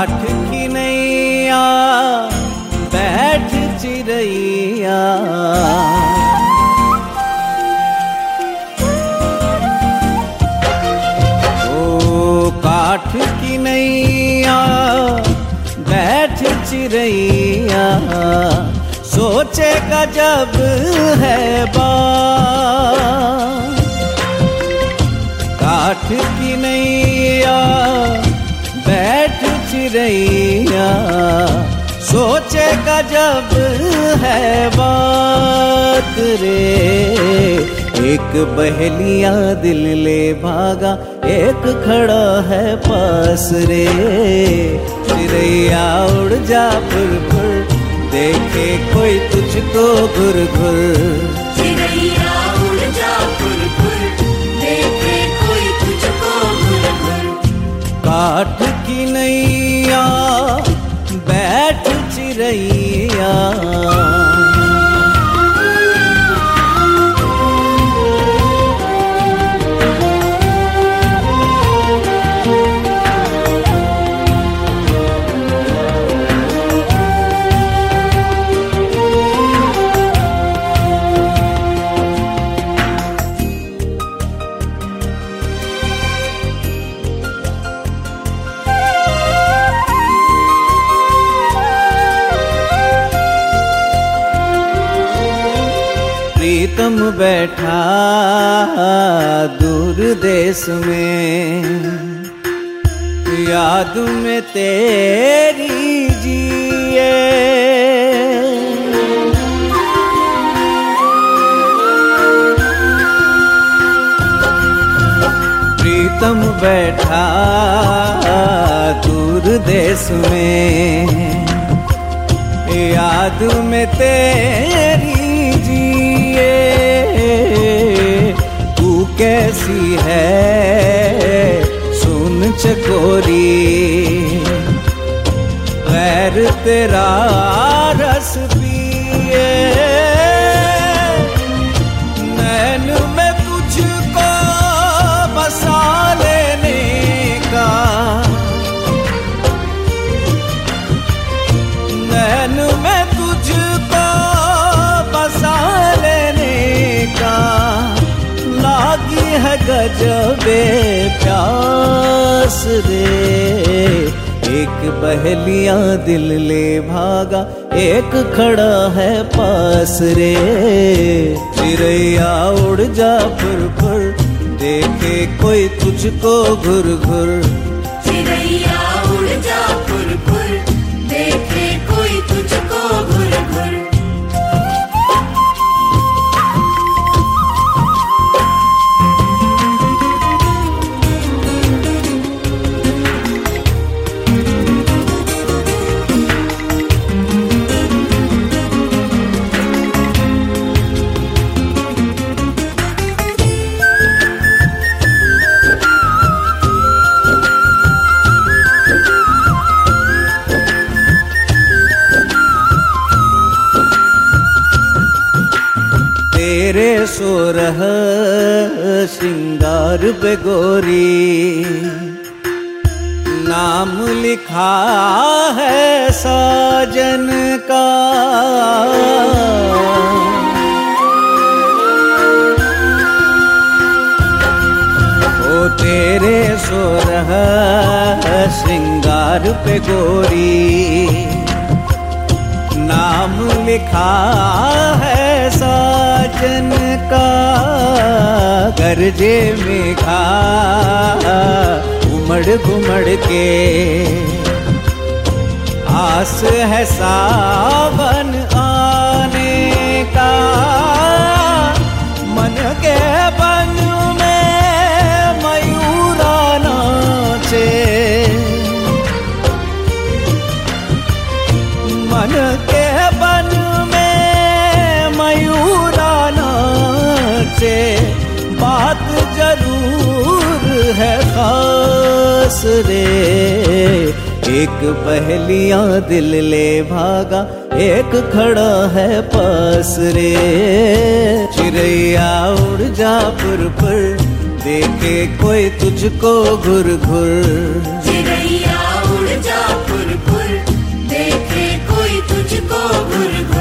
काठ की नैया बैठ चिरैया, ओ काठ की नैया बैठ चिरैया, सोचेगा जब है बात। काठ की नैया बैठ चिरैया, सोचेगा जब है बात रे। एक बहेलिया दिल ले भागा, एक खड़ा है पास रे। चिरैया उड़ जा फुर फुर, देखे कोई तुझको घुर घुर। चिरैया उड़ जा फुर फुर, देखे कोई तुझको घुर घुर। काठ की नैया बैठ चिरैया, प्रीतम बैठा दूर देश में, याद में तेरी जिए। प्रीतम बैठा दूर देश में, याद में तेरी जिए। तू कैसी है सुन चकोरी, गैर तेरा रस पिए। नैन में तुझको बसा लेने का, नैन में तुझको बसा लेने का, लागी है गजबे प्यास रे। एक बहेलिया दिल ले भागा, एक खड़ा है पास रे। चिरैया उड़ जा फुर फुर, देखे कोई तुझको घुर घुर। चिरैया उड़ जा फुर फुर, देखे कोई तुझको घुर घुर। तेरे सोरह श्रृंगार पे गोरी, नाम लिखा है साजन का। ओ तेरे सोरह श्रृंगार पे गोरी, नाम लिखा है साजन का। गरजे मेघा उमड़ घुमड़ के, आस है सावन आने का। मन के बन में मयूरा नाचे, मन के बन में मयूरा नाचे। बात जरूर है खास रे। एक बहेलिया दिल ले भागा, एक खड़ा है पास रे। चिरैया उड़ जा फुर फुर, देखे कोई तुझको घुर घुर। चिरैया उड़ जा फुर घुर घुर